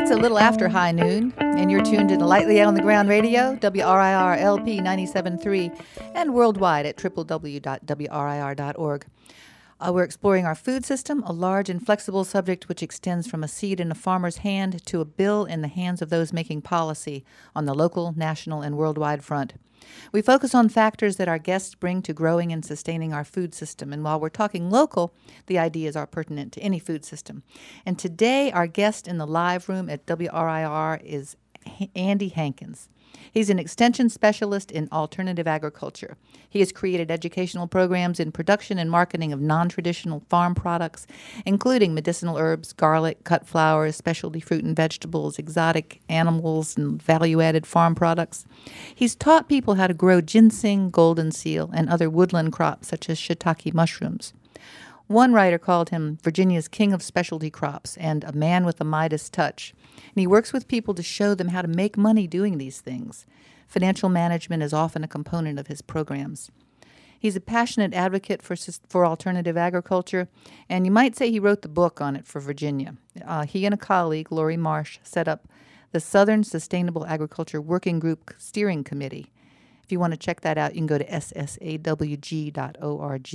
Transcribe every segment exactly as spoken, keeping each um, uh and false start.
It's a little after high noon, and you're tuned in to Lightly on the Ground Radio, W R I R L P ninety-seven point three, and worldwide at w w w dot w r i r dot org. Uh, we're exploring our food system, a large and flexible subject which extends from a seed in a farmer's hand to a bill in the hands of those making policy on the local, national, and worldwide front. We focus on factors that our guests bring to growing and sustaining our food system. And while we're talking local, the ideas are pertinent to any food system. And today, our guest in the live room at W R I R is Andy Hankins. He's an extension specialist in alternative agriculture. He has created educational programs in production and marketing of non-traditional farm products, including medicinal herbs, garlic, cut flowers, specialty fruit and vegetables, exotic animals, and value-added farm products. He's taught people how to grow ginseng, golden seal, and other woodland crops such as shiitake mushrooms. One writer called him Virginia's king of specialty crops and a man with a Midas touch. And he works with people to show them how to make money doing these things. Financial management is often a component of his programs. He's a passionate advocate for for alternative agriculture, and you might say he wrote the book on it for Virginia. Uh, he and a colleague, Lori Marsh, set up the Southern Sustainable Agriculture Working Group Steering Committee. If you want to check that out, you can go to s s a w g dot org.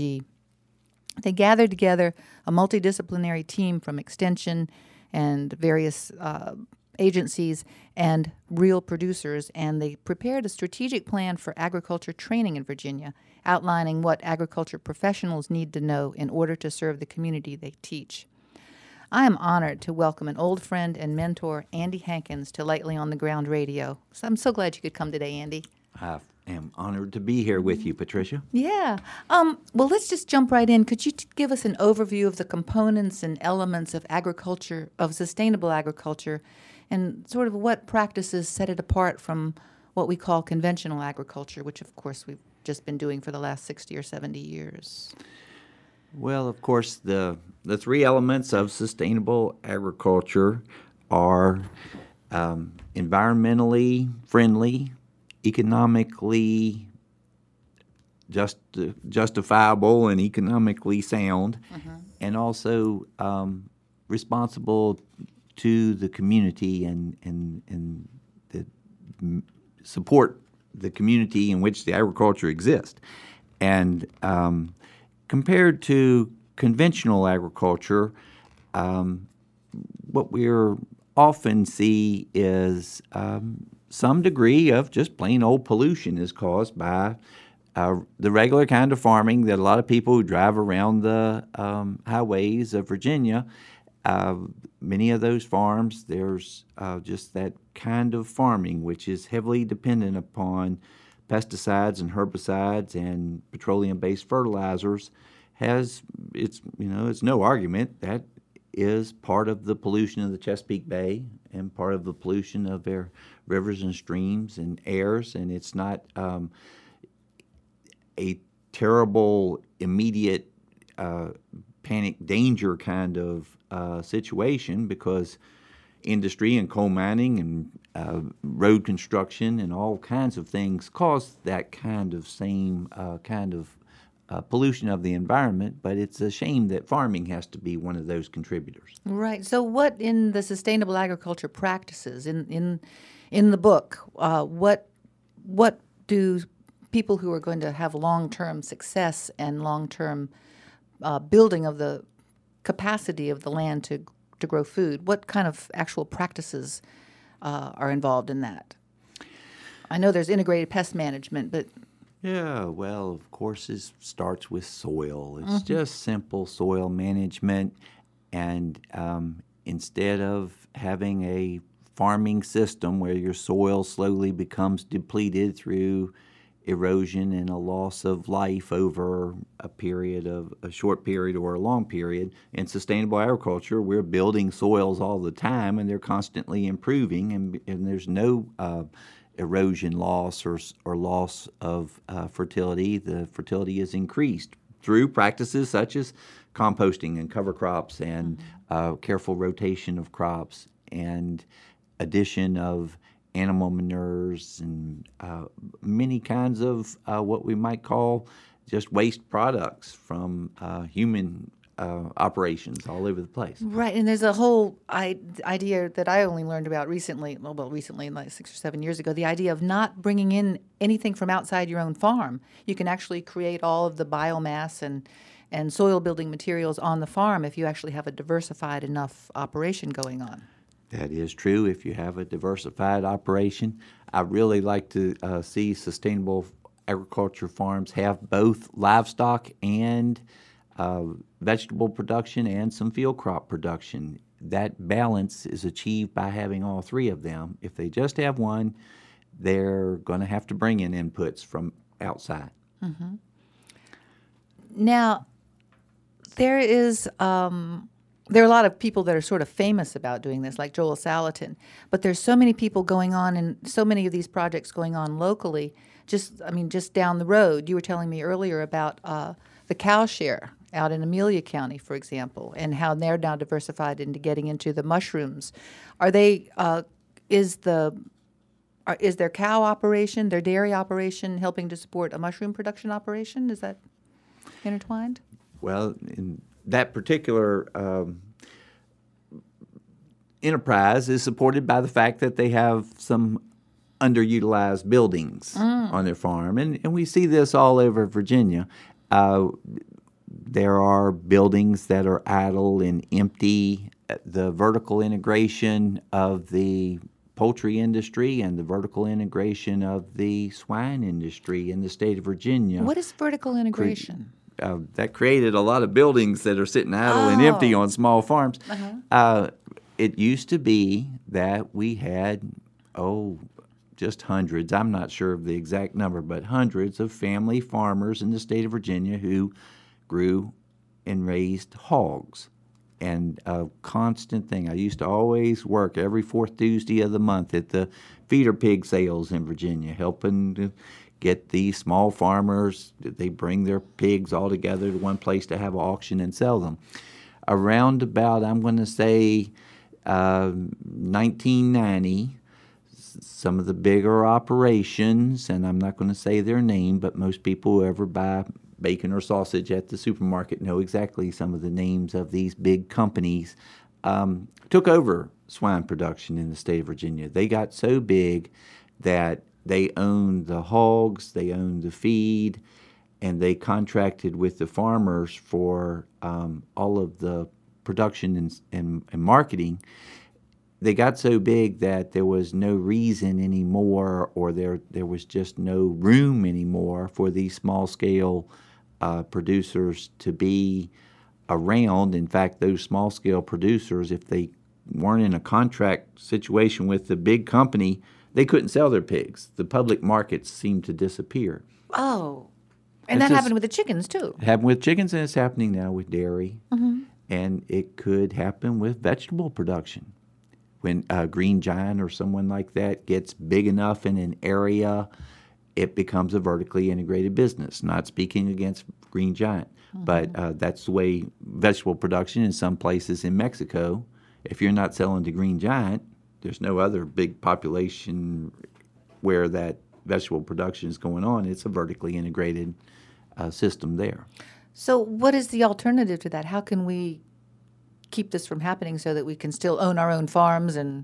They gathered together a multidisciplinary team from Extension and various uh, agencies and real producers, and they prepared a strategic plan for agriculture training in Virginia, outlining what agriculture professionals need to know in order to serve the community they teach. I am honored to welcome an old friend and mentor, Andy Hankins, to Lightly on the Ground Radio. So I'm so glad you could come today, Andy. I am honored to be here with you, Patricia. Yeah. Um, well, let's just jump right in. Could you t- give us an overview of the components and elements of agriculture, of sustainable agriculture, and sort of what practices set it apart from what we call conventional agriculture, which, of course, we've just been doing for the last sixty or seventy years? Well, of course, the the three elements of sustainable agriculture are um, environmentally friendly, economically just justifiable and economically sound, mm-hmm. and also um, responsible to the community and and and the, m- support the community in which the agriculture exists. And um, compared to conventional agriculture, um, what we're often see is um, some degree of just plain old pollution is caused by uh, the regular kind of farming that a lot of people who drive around the um, highways of Virginia, uh, many of those farms, there's uh, just that kind of farming which is heavily dependent upon pesticides and herbicides and petroleum-based fertilizers. Has it's you know it's no argument that is part of the pollution of the Chesapeake Bay and part of the pollution of their rivers and streams and airs, and it's not um, a terrible, immediate, uh, panic danger kind of uh, situation, because industry and coal mining and uh, road construction and all kinds of things cause that kind of same uh, kind of Uh, pollution of the environment, but it's a shame that farming has to be one of those contributors. Right. So what in the sustainable agriculture practices, in in, in the book, uh, what what do people who are going to have long-term success and long-term uh, building of the capacity of the land to, to grow food, what kind of actual practices uh, are involved in that? I know there's integrated pest management, but... Yeah, well, of course, it starts with soil. It's Mm-hmm. just simple soil management. And um, instead of having a farming system where your soil slowly becomes depleted through erosion and a loss of life over a period of a short period or a long period, in sustainable agriculture, we're building soils all the time, and they're constantly improving, and, and there's no uh, erosion loss or or loss of uh, fertility. The fertility is increased through practices such as composting and cover crops and mm-hmm. uh, careful rotation of crops and addition of animal manures and uh, many kinds of uh, what we might call just waste products from uh, human uh, operations all over the place. Right, and there's a whole I- idea that I only learned about recently, well, well, recently, like six or seven years ago, the idea of not bringing in anything from outside your own farm. You can actually create all of the biomass and, and soil building materials on the farm if you actually have a diversified enough operation going on. That is true if you have a diversified operation. I really like to uh, see sustainable agriculture farms have both livestock and uh, vegetable production and some field crop production. That balance is achieved by having all three of them. If they just have one, they're going to have to bring in inputs from outside. Mm-hmm. Now, there is um, there are a lot of people that are sort of famous about doing this, like Joel Salatin. But there's so many people going on, and so many of these projects going on locally. Just, I mean, just down the road. You were telling me earlier about uh, the cow share out in Amelia County, for example, and how they're now diversified into getting into the mushrooms. Are they? Uh, is the are, is their cow operation, their dairy operation, helping to support a mushroom production operation? Is that intertwined? Well, in that particular um, enterprise is supported by the fact that they have some underutilized buildings mm. on their farm, and, and we see this all over Virginia. Uh, there are buildings that are idle and empty. The vertical integration of the poultry industry and the vertical integration of the swine industry in the state of Virginia. What is vertical integration? Cre- uh, that created a lot of buildings that are sitting idle oh. and empty on small farms. Uh-huh. Uh, it used to be that we had, oh, just hundreds, I'm not sure of the exact number, but hundreds of family farmers in the state of Virginia who grew and raised hogs. And a constant thing, I used to always work every fourth Tuesday of the month at the feeder pig sales in Virginia, helping to get these small farmers, they bring their pigs all together to one place to have an auction and sell them. Around about, I'm going to say, uh, nineteen ninety, some of the bigger operations, and I'm not going to say their name, but most people who ever buy bacon or sausage at the supermarket know exactly some of the names of these big companies, um, took over swine production in the state of Virginia. They got so big that they owned the hogs, they owned the feed, and they contracted with the farmers for um, all of the production and, and, and marketing. They got so big that there was no reason anymore, or there there was just no room anymore for these small-scale uh, producers to be around. In fact, those small-scale producers, if they weren't in a contract situation with the big company, they couldn't sell their pigs. The public markets seemed to disappear. Oh, and it's that just, happened with the chickens, too. It happened with chickens, and it's happening now with dairy. Mm-hmm. And it could happen with vegetable production. When uh, Green Giant or someone like that gets big enough in an area, it becomes a vertically integrated business. Not speaking against Green Giant, mm-hmm. but uh, that's the way vegetable production in some places in Mexico. If you're not selling to Green Giant, there's no other big population where that vegetable production is going on. It's a vertically integrated uh, system there. So what is the alternative to that? How can we keep this from happening so that we can still own our own farms? And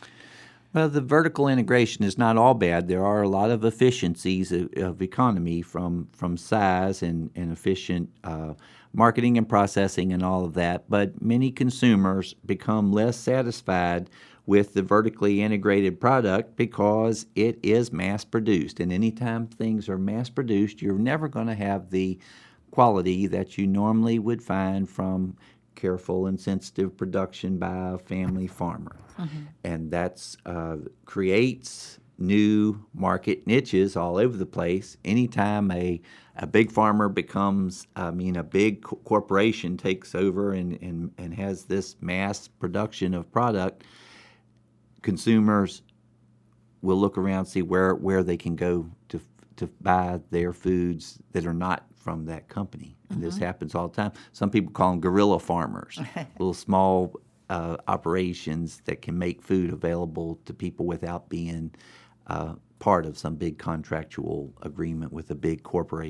well, the vertical integration is not all bad. There are a lot of efficiencies of, of economy from from size and, and efficient uh, marketing and processing and all of that. But many consumers become less satisfied with the vertically integrated product because it is mass produced. And anytime things are mass produced, you're never going to have the quality that you normally would find from careful and sensitive production by a family farmer. Mm-hmm. And that's uh, creates new market niches all over the place. Anytime a, a big farmer becomes, I mean, a big co- corporation takes over and, and, and has this mass production of product, consumers will look around and see where, where they can go to to buy their foods that are not from that company. And mm-hmm. this happens all the time. Some people call them guerrilla farmers, little small uh, operations that can make food available to people without being uh, part of some big contractual agreement with a big corporation.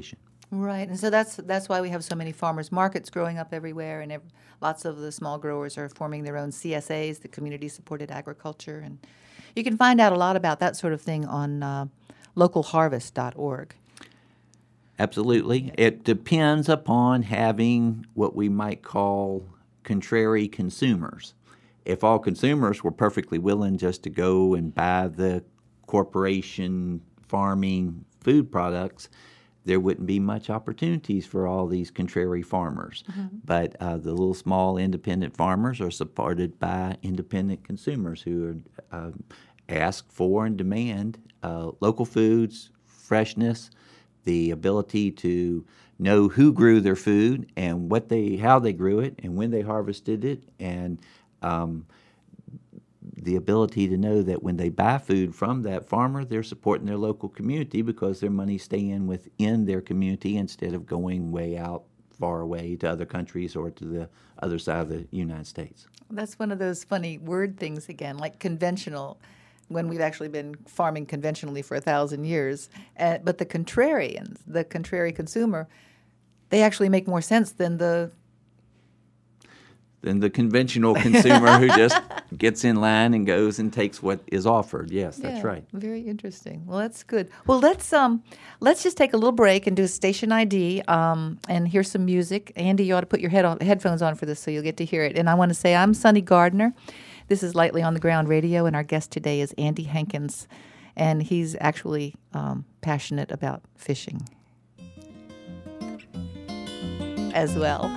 Right, and so that's that's why we have so many farmers markets growing up everywhere, and ev- lots of the small growers are forming their own C S As, the community supported agriculture, and you can find out a lot about that sort of thing on uh, local harvest dot org. Absolutely. It depends upon having what we might call contrary consumers. If all consumers were perfectly willing just to go and buy the corporation farming food products, there wouldn't be much opportunities for all these contrary farmers. Mm-hmm. But uh, the little small independent farmers are supported by independent consumers who are, uh, ask for and demand uh, local foods, freshness, the ability to know who grew their food and what they, how they grew it, and when they harvested it, and um, the ability to know that when they buy food from that farmer, they're supporting their local community because their money's staying within their community instead of going way out far away to other countries or to the other side of the United States. That's one of those funny word things again, like conventional, when we've actually been farming conventionally for a thousand years. Uh, but the contrarians, the contrary consumer, they actually make more sense than the than the conventional consumer who just gets in line and goes and takes what is offered. Yes, that's yeah, right. Very interesting. Well, that's good. Well, let's um, let's just take a little break and do a station I D um, and hear some music. Andy, you ought to put your head on, headphones on for this so you'll get to hear it. And I want to say I'm Sunny Gardner. This is Lightly on the Ground Radio, and our guest today is Andy Hankins, and he's actually um, passionate about fishing as well.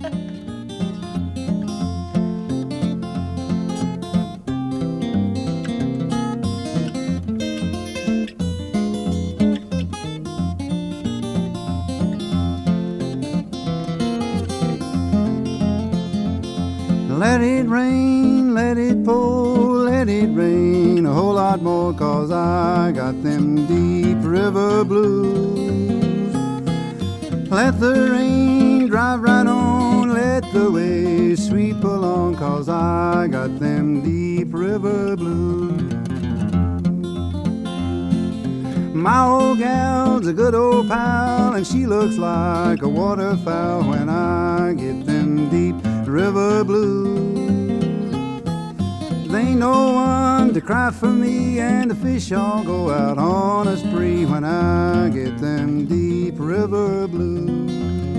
Let it rain, let it pour, let it rain a whole lot more, 'cause I got them deep river blues. Let the rain drive right on, let the waves sweep along, 'cause I got them deep river blues. My old gal's a good old pal, and she looks like a waterfowl when I get them deep river blues. There ain't no one to cry for me, and the fish all go out on a spree when I get them deep river blues.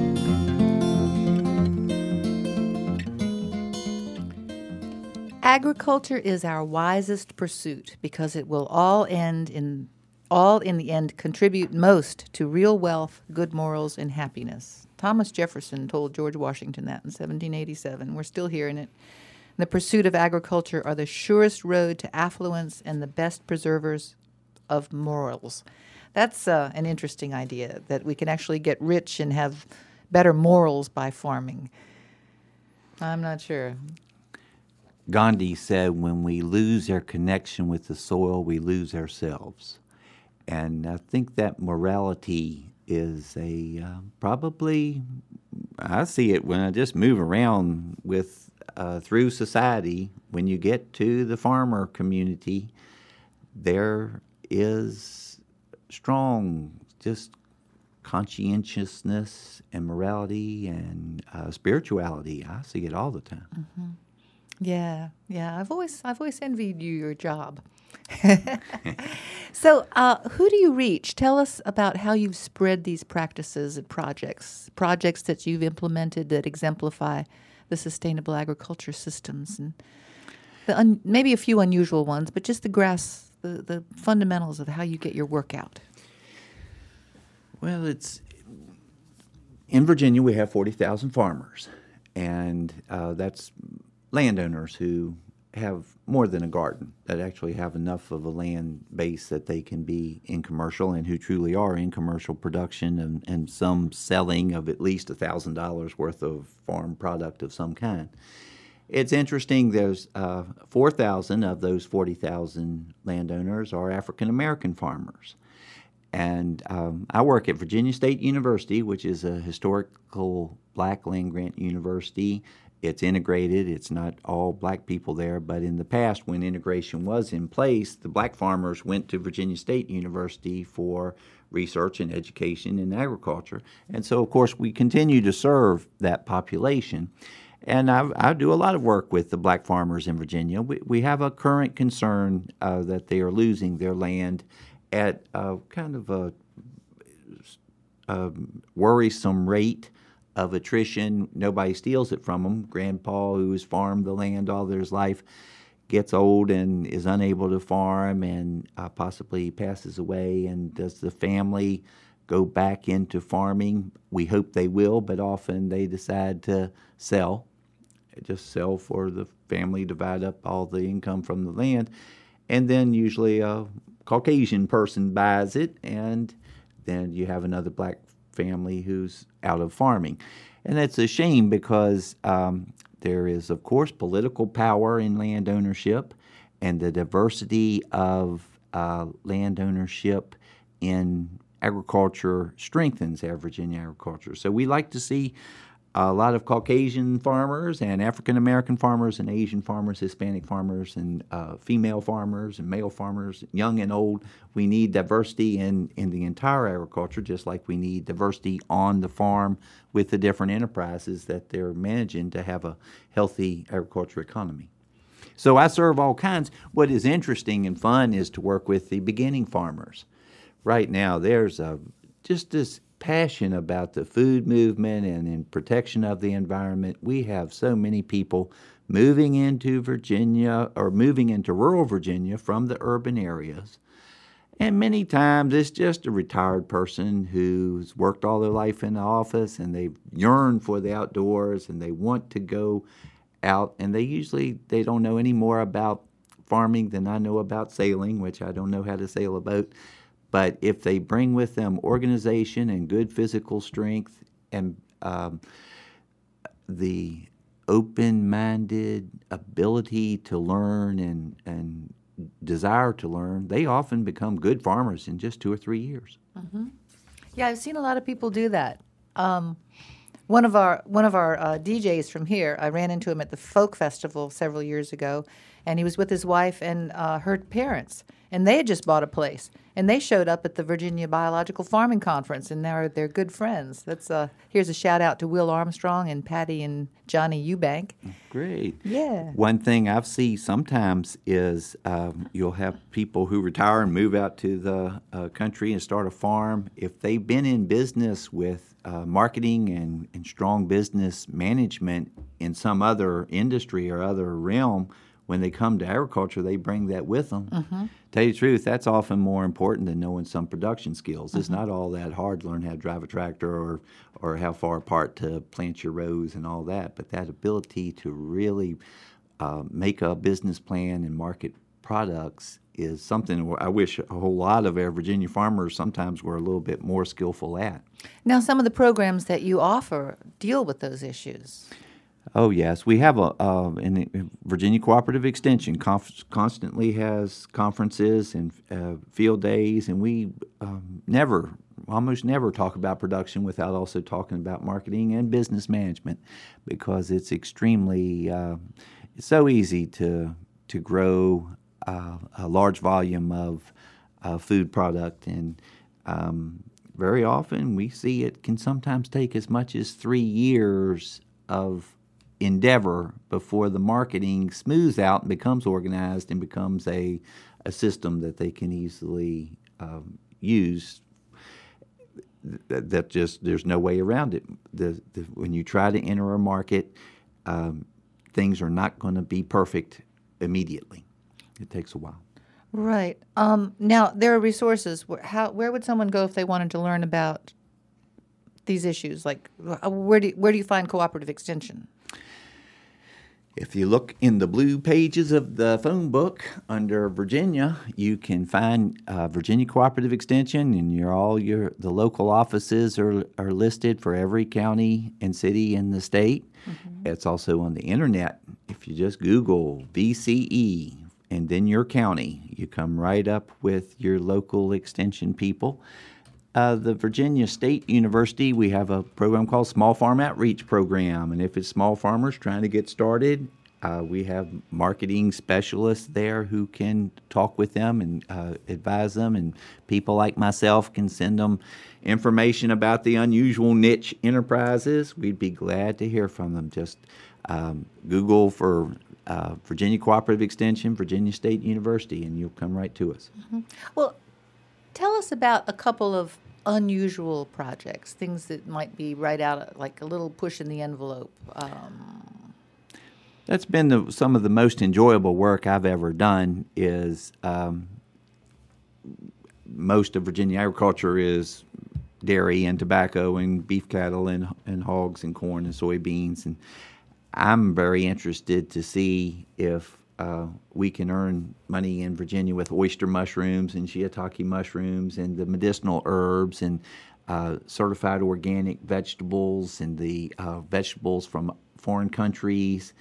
Agriculture is our wisest pursuit because it will all end in all in the end contribute most to real wealth, good morals, and happiness. Thomas Jefferson told George Washington that in seventeen eighty-seven. We're still hearing it. The pursuit of agriculture are the surest road to affluence and the best preservers of morals. That's uh, an interesting idea, that we can actually get rich and have better morals by farming. I'm not sure. Gandhi said, when we lose our connection with the soil, we lose ourselves. And I think that morality is a uh, probably, I see it when I just move around with uh, through society. When you get to the farmer community, there is strong just conscientiousness and morality and uh, spirituality. I see it all the time. Mm-hmm. Yeah, yeah. I've always, I've always envied you your job. So, uh, who do you reach? Tell us about how you've spread these practices and projects, projects that you've implemented that exemplify the sustainable agriculture systems, and the un- maybe a few unusual ones, but just the grass, the, the fundamentals of how you get your work out. Well, it's in Virginia. We have forty thousand farmers, and uh, that's landowners who have more than a garden, that actually have enough of a land base that they can be in commercial, and who truly are in commercial production, and, and some selling of at least one thousand dollars worth of farm product of some kind. It's interesting, there's uh, four thousand of those forty thousand landowners are African American farmers. And um, I work at Virginia State University, which is a historical black land-grant university. It's integrated. It's not all black people there, but in the past, when integration was in place, the black farmers went to Virginia State University for research and education in agriculture. And so, of course, we continue to serve that population. And I, I do a lot of work with the black farmers in Virginia. We, we have a current concern uh, that they are losing their land at a kind of a, a worrisome rate of attrition. Nobody steals it from them. Grandpa, who has farmed the land all their life, gets old and is unable to farm and uh, possibly passes away. And does the family go back into farming? We hope they will, but often they decide to sell, just sell for the family, divide up all the income from the land. And then usually a Caucasian person buys it, and then you have another black family who's out of farming. And that's a shame because um, there is, of course, political power in land ownership, and the diversity of uh, land ownership in agriculture strengthens our Virginia agriculture. So we like to see a lot of Caucasian farmers and African American farmers and Asian farmers, Hispanic farmers, and uh, female farmers and male farmers, young and old. We need diversity in, in the entire agriculture, just like we need diversity on the farm with the different enterprises that they're managing to have a healthy agriculture economy. So I serve all kinds. What is interesting and fun is to work with the beginning farmers. Right now, there's a, just this passion about the food movement and in protection of the environment. We have so many people moving into Virginia or moving into rural Virginia from the urban areas. And many times it's just a retired person who's worked all their life in the office and they yearn for the outdoors and they want to go out, and they usually they don't know any more about farming than I know about sailing, which I don't know how to sail a boat. But if they bring with them organization and good physical strength and um, the open-minded ability to learn and, and desire to learn, they often become good farmers in just two or three years. Mm-hmm. Yeah, I've seen a lot of people do that. Um, one of our one of our uh, D Js from here, I ran into him at the Folk Festival several years ago, and he was with his wife and uh, her parents, and they had just bought a place, and they showed up at the Virginia Biological Farming Conference, and they're they're good friends. That's uh, here's a shout out to Will Armstrong and Patty and Johnny Eubank. Great. Yeah. One thing I've seen sometimes is um, you'll have people who retire and move out to the uh, country and start a farm. If they've been in business with uh, marketing and, and strong business management in some other industry or other realm, when they come to agriculture, they bring that with them. Mm-hmm. Tell you the truth, that's often more important than knowing some production skills. Mm-hmm. It's not all that hard to learn how to drive a tractor or, or how far apart to plant your rows and all that, but that ability to really uh, make a business plan and market products is something I wish a whole lot of our Virginia farmers sometimes were a little bit more skillful at. Now, some of the programs that you offer deal with those issues. Oh, yes. We have a uh, in Virginia Cooperative Extension conf- constantly has conferences and uh, field days, and we um, never, almost never talk about production without also talking about marketing and business management, because it's extremely, uh, it's so easy to to grow uh, a large volume of uh, food product, and um, very often we see it can sometimes take as much as three years of endeavor before the marketing smooths out and becomes organized and becomes a, a system that they can easily um, use. That, that just, there's no way around it. The, the, when you try to enter a market, um, things are not going to be perfect immediately. It takes a while. Right. Um, now, there are resources. Where, how, where would someone go if they wanted to learn about these issues? Like, where do, where do you find Cooperative Extension? If you look in the blue pages of the phone book under Virginia, you can find uh, Virginia Cooperative Extension, and your all your the local offices are are listed for every county and city in the state. Mm-hmm. It's also on the internet. If you just Google V C E and then your county, you come right up with your local extension people. uh, the Virginia State University, we have a program called Small Farm Outreach Program. And if it's small farmers trying to get started, uh, we have marketing specialists there who can talk with them and uh, advise them. And people like myself can send them information about the unusual niche enterprises. We'd be glad to hear from them. Just um, Google for uh, Virginia Cooperative Extension, Virginia State University, and you'll come right to us. Mm-hmm. Well, tell us about a couple of unusual projects, things that might be right out, like a little push in the envelope. Um, That's been the, some of the most enjoyable work I've ever done. Is um, most of Virginia agriculture is dairy and tobacco and beef cattle and, and hogs and corn and soybeans. And I'm very interested to see if uh, we can earn money in Virginia with oyster mushrooms and shiitake mushrooms and the medicinal herbs and uh, certified organic vegetables and the uh, vegetables from foreign countries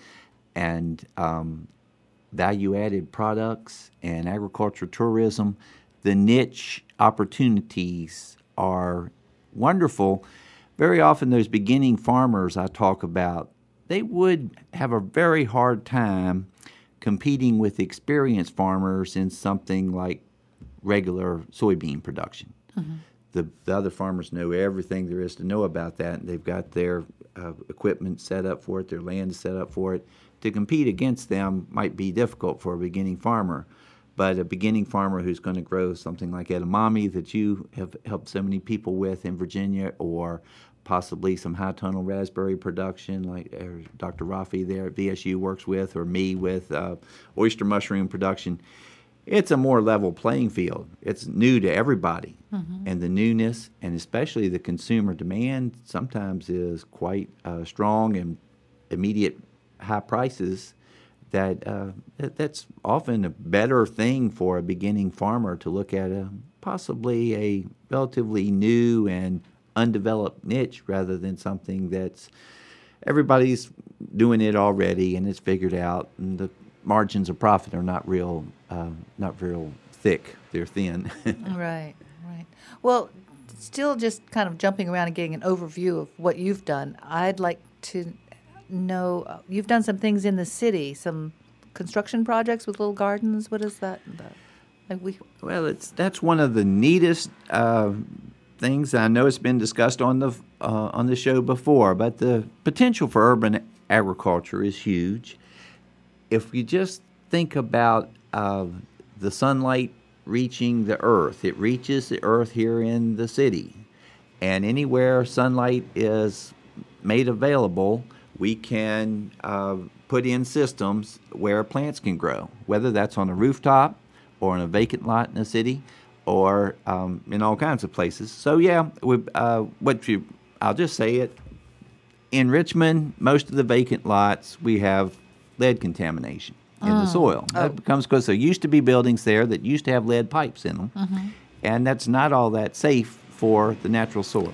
and um, value-added products and agriculture tourism. The niche opportunities are wonderful. Very often those beginning farmers I talk about, they would have a very hard time competing with experienced farmers in something like regular soybean production. Mm-hmm. The, the other farmers know everything there is to know about that, and they've got their uh, equipment set up for it, their land set up for it. To compete against them might be difficult for a beginning farmer. But a beginning farmer who's going to grow something like edamame that you have helped so many people with in Virginia, or possibly some high tunnel raspberry production like uh, Doctor Rafi there at V S U works with, or me with uh, oyster mushroom production, it's a more level playing field. It's new to everybody. Mm-hmm. And the newness, and especially the consumer demand, sometimes is quite uh, strong, and immediate high prices. That, uh, that that's often a better thing for a beginning farmer to look at a possibly a relatively new and undeveloped niche rather than something that's everybody's doing it already and it's figured out, and the margins of profit are not real uh, not real thick. They're thin. Right, right. Well, still just kind of jumping around and getting an overview of what you've done, I'd like to know, uh, you've done some things in the city, some construction projects with little gardens. What is that about? Like we well, it's that's one of the neatest uh, things. I know it's been discussed on the uh, on the show before, but the potential for urban agriculture is huge. If you just think about uh, the sunlight reaching the earth, it reaches the earth here in the city, and anywhere sunlight is made available, we can uh, put in systems where plants can grow, whether that's on a rooftop or in a vacant lot in a city or um, in all kinds of places. So, yeah, we, uh, what you, I'll just say it. In Richmond, most of the vacant lots, we have lead contamination in mm. the soil. Oh. That becomes because there used to be buildings there that used to have lead pipes in them, mm-hmm. and that's not all that safe for the natural soil.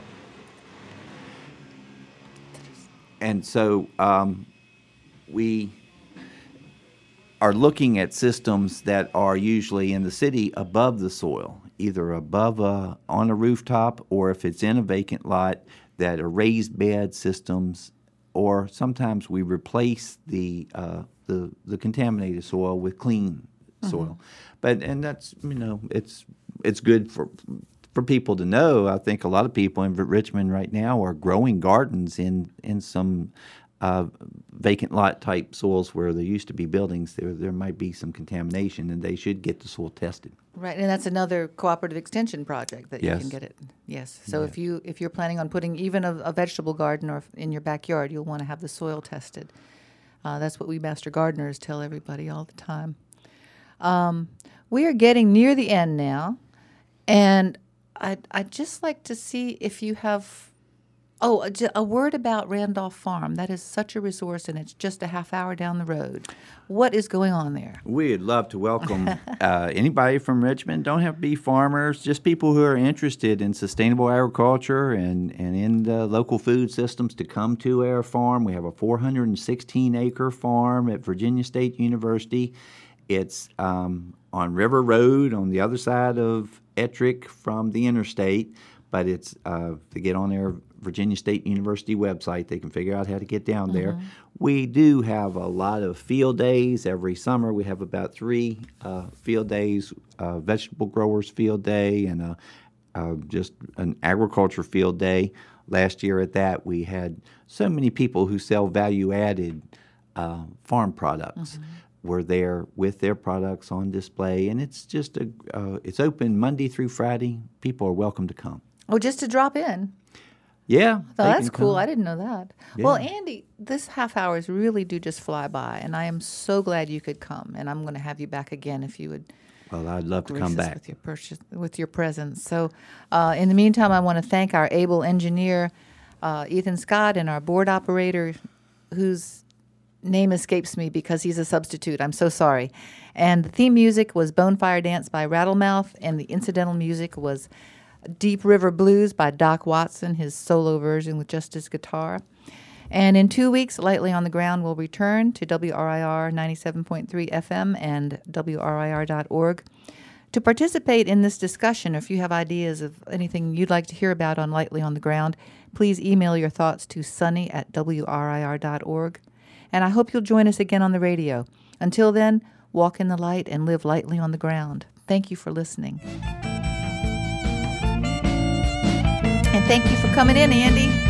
And so um, we are looking at systems that are usually in the city above the soil, either above a, on a rooftop, or if it's in a vacant lot, that are raised bed systems, or sometimes we replace the uh, the, the contaminated soil with clean mm-hmm. soil. But and that's you know it's it's good for. For people to know. I think a lot of people in Richmond right now are growing gardens in in some uh, vacant lot type soils where there used to be buildings. There there might be some contamination, and they should get the soil tested. Right, and that's another cooperative extension project that yes. you can get it. Yes. So yeah. if you if you're planning on putting even a, a vegetable garden or in your backyard, you'll want to have the soil tested. Uh, that's what we master gardeners tell everybody all the time. Um, we are getting near the end now, and I'd, I'd just like to see if you have, oh, a, a word about Randolph Farm. That is such a resource, and it's just a half hour down the road. What is going on there? We'd love to welcome uh, anybody from Richmond. Don't have to be farmers, just people who are interested in sustainable agriculture and, and in the local food systems to come to our farm. We have a four hundred sixteen acre farm at Virginia State University. It's um, on River Road on the other side of Ettrick from the interstate, but it's uh, to get on their Virginia State University website. They can figure out how to get down there. Mm-hmm. We do have a lot of field days every summer. We have about three uh, field days: uh, vegetable growers field day and a, uh, just an agriculture field day. Last year at that, we had so many people who sell value-added uh, farm products. Mm-hmm. Were there with their products on display, and it's just a uh, it's open Monday through Friday. People are welcome to come. Oh, just to drop in. Yeah. Oh, that's cool. Come. I didn't know that. Yeah. Well, Andy, this half hours really do just fly by, and I am so glad you could come. And I'm going to have you back again if you would. Well, I'd love to come back with your purchase, with your presence. So, uh, in the meantime, I want to thank our able engineer, uh, Ethan Scott, and our board operator, whose name escapes me because he's a substitute. I'm so sorry. And the theme music was Bonefire Dance by Rattlemouth, and the incidental music was Deep River Blues by Doc Watson, his solo version with just his guitar. And in two weeks, Lightly on the Ground will return to W R I R ninety-seven point three F M and W R I R dot org. To participate in this discussion, or if you have ideas of anything you'd like to hear about on Lightly on the Ground, please email your thoughts to sunny at W R I R dot org. And I hope you'll join us again on the radio. Until then, walk in the light and live lightly on the ground. Thank you for listening. And thank you for coming in, Andy.